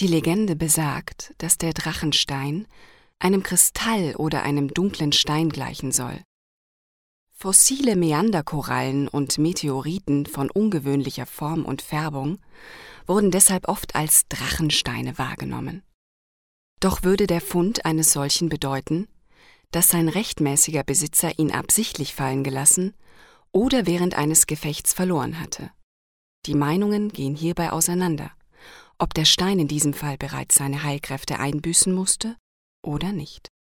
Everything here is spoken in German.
Die Legende besagt, dass der Drachenstein einem Kristall oder einem dunklen Stein gleichen soll. Fossile Meanderkorallen und Meteoriten von ungewöhnlicher Form und Färbung wurden deshalb oft als Drachensteine wahrgenommen. Doch würde der Fund eines solchen bedeuten, dass sein rechtmäßiger Besitzer ihn absichtlich fallen gelassen oder während eines Gefechts verloren hatte. Die Meinungen gehen hierbei auseinander, ob der Stein in diesem Fall bereits seine Heilkräfte einbüßen musste oder nicht.